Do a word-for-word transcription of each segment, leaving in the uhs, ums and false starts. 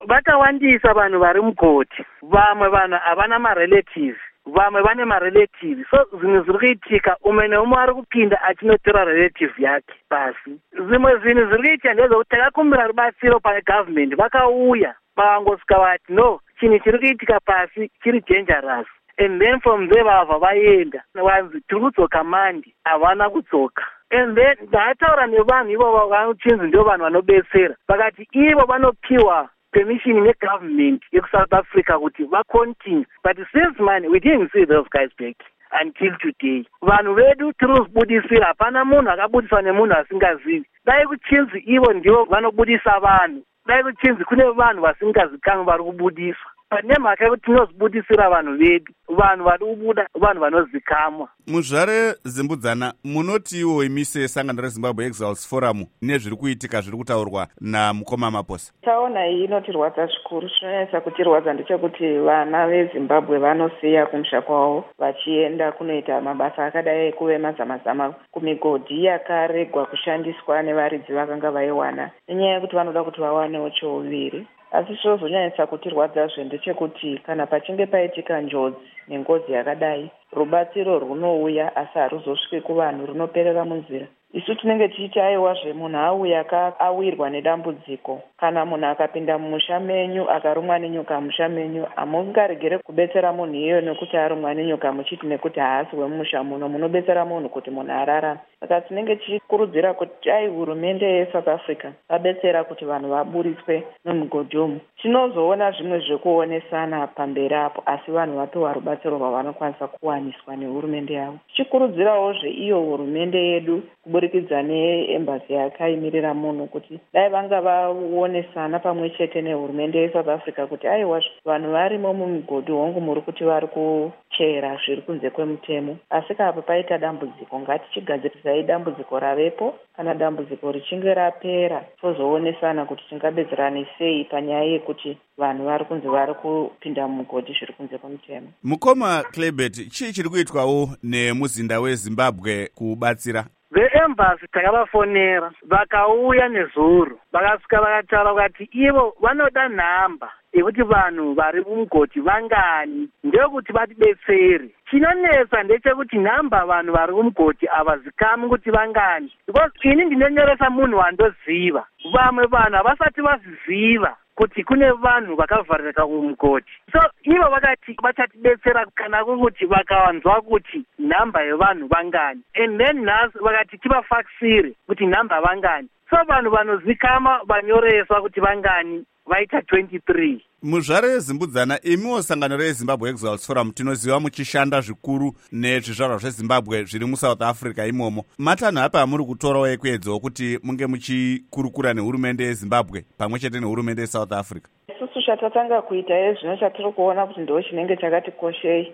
vakawandisa vanhu vari mugodi. Vamwe vanhu havana marelatives, vamwe vane marelatives. So zvinhu zviri kuitika, umwe neumwe ari kupinda achinotora relative yake pasi. Zvimwe zvinhu zviri kuitika ndezvekuti takakumbira rubatsiro pane government, vakauya vakangosvika vati no, chinhu chiri kuitika pasi chiri dangerous. And then from there vabva vaenda vanzi tiri kudzoka mandi, havana kudzoka. And then ndataura nevanhu ivo vanochinzi ndio vanhu vanobetsera, vakati ivo vanopiwa permission negovernment yekusouth Africa kuti vacontinue, but since man we didn't see those guys back until today. Vanhu vedu tiri kuzibudisira, hapana munhu akabudiswa nemunhu asingazivi. Dai kuchinzi ivo ndio vanobudisa vanhu, dai kuchinzi kune vanhu vasingazikanwi vari kubudiswa. Pane mhaka yekuti tinozibudisira vanhu vedu, vanhu vari kubuda vanhu vanozikamwa. Muzvare Zimbudzana, munotiwo imise sangano reZimbabwe Exiles Forum nezviri kuitika zviri kutaurwa naMukoma Maposa? Taona iyi inotirwadza zvikuru. Chinonetsa kutirwadza ndechekuti vana veZimbabwe vanosiya kumusha kwavo vachienda kunoita mabasa akadai ekuvema-zama-zama kumigodhi yakaregwa kushandiswa nevaridzi vakanga vaiwana, nenyaya yekuti vanoda kuti vawanewo chouviri. Asi zvinozonyanyisa kutirwadzazve ndechekuti kana pachinge paitika njodzi nengozi yakadai, rubatsiro runouya asi haruzosviki kuvanhu, runoperera munzira. Isu tinenge tichiti aiwa zvemunhu auya awirwa nedambudziko, kana munhu akapinda mumusha menyu akarumwa nenyoka musha menyu, hamungaregere kubetsera munhu iyoyo nekuti arumwa nenyoka muchiti nekuti haasi wemumusha muno, munobetsera munhu kuti munhu ararame. Saka tinenge tichikurudzira kuti ai hurumende yeSouth Africa vabetsera kuti vanhu vaburitswe nomugodhi umu. Tinozoona zvimwe zvekuonesana pamberi apo, asi vanhu vapiwa rubatsiro rwavanokwanisa kuwaniswa nehurumende yavo. Tichikurudzirawozve iyo hurumende yedu kuburikidza neembassy yakaimirira munhu kuti dai vanga vaonesana pamwe chete nehurumende yeSouth Africa kuti aiwa vanhu varimo mumugodhi hongu muri kuti vari kuchera zviri kunze kwemutemo, asi kapo paita dambudziko ngatichigadzirisai dambudziko ravepo. Kana dambudziko richinge rapera tozoonesana kuti tingabetserana sei panyaya yekuti vanhu vari kunze vari kupinda mumugodhi zviri kunze kwemutemo. Mukoma Clebert, chii chiri kuitwawo nemuzinda weZimbabwe kubatsira? Veembassy takavafonera vakauya nezuro, vakasvika vakataura kuti ivo vanoda nhamba yekuti vanhu vari mumugodhi vangani ndekuti vatibetsere. Chinonetsa ndechekuti nhamba vanhu vari mumugodhi havazikamwi kuti vangani, because ini ndinonyoresa munhu wandoziva, vamwe vanhu havasati vaziziva kuti kune vanhu vakavharirika mumugodhi. So ivo vakati vachatibetsera kana kuti vakawanzwa kuti nhamba yevanhu vangani, and then nhasi vakati tivafaksire kuti nhamba vangani. So vanhu vanozikama vanyoreswa kuti vangani vaita twenty-three. Muzvare Zimbudzana, imiwo sangano reZimbabwe Exiles Forum tinoziva muchishanda zvikuru nezvizvarwa zveZimbabwe zviri muSouth Africa imomo. Matanho apa amuri kutorawo ekuedzawo kuti munge muchikurukura nehurumende yeZimbabwe pamwe chete nehurumende yeSouth Africa? Isusu chatatanga kuita yezvino chatiri kuona kuti ndo chinenge chakatikoshei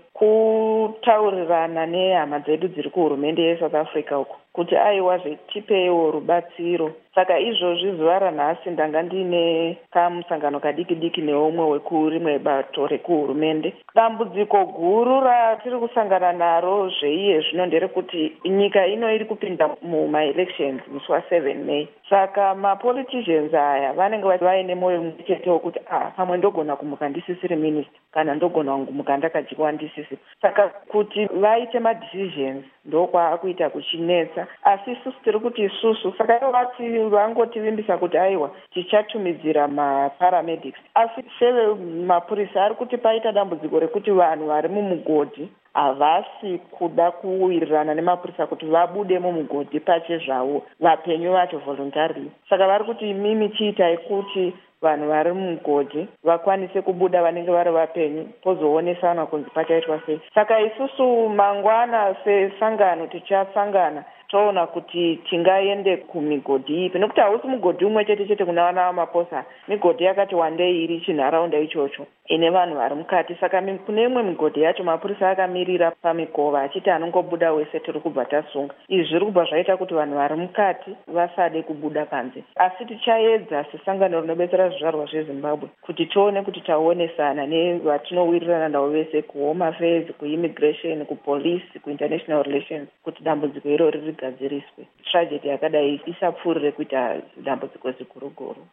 kutaurirana nehama dzedu dziri kuhurumende yeSouth Africa uko kuti aiwa zvetipeiwo rubatsiro. Saka izvozvi zuva ranhasi ndanga ndine kamusangano kadiki diki neumwe wekurimwe bato rekuhurumende. Dambudziko guru ratiri kusangana naro zveiye zvino nderekuti nyika ino iri kupinda mumaelections musi wa7 May. Saka mapoliticians aya vanenge vaine moyo mumwe chete wekuti ah, pamwe ndogona kumuka ndisisiri minister kana ndogona kumuka ndakadyiwa ndisisi. Saka kuti vaite madecisions ndokwaakuita kuchinetsa, asi isusu tiri kuti isusu saka vati vangotivimbisa kuti aiwa tichatumidzira maparamedics, asi seve mapurisa ari kuti paita dambudziko rekuti vanhu vari mumugodhi havasi kuda kuwirirana nemapurisa kuti vabude mumugodhi pache zvavo vapenyu vacho voluntarily. Saka vari kuti mimi chiitai kuti vanhu vari mumugodhi vakwanise kubuda vanenge vari vapenyu pozoonesana kunzi pachaitwa sei. Saka isusu mangwana sesangano tichasangana toona kuti tingaende kumigodhi ipi, nekuti hausi mugodhi umwe chete chete kuna vana vamaposa, migodhi yakati wandei iri chinharaunda ichocho ine vanhu vari mukati. Saka kune imwe migodhi yacho mapurisa akamirira pamikova achiti anongobuda wese tiri kubva tasunga. Izvi zviri kubva zvaita kuti vanhu vari mukati vasade kubuda panze, asi tichaedza sesangano rinobetsera zvizvarwa zveZimbabwe kuti tione kuti taonesana nevatinowirirana navo vese kuhome affairs, kuimmigration, kupolice, kuinternational relations kuti dambudziko irori rigadziriswe, tragedy yakadai isapfuurire kuita dambudziko ziguruguru.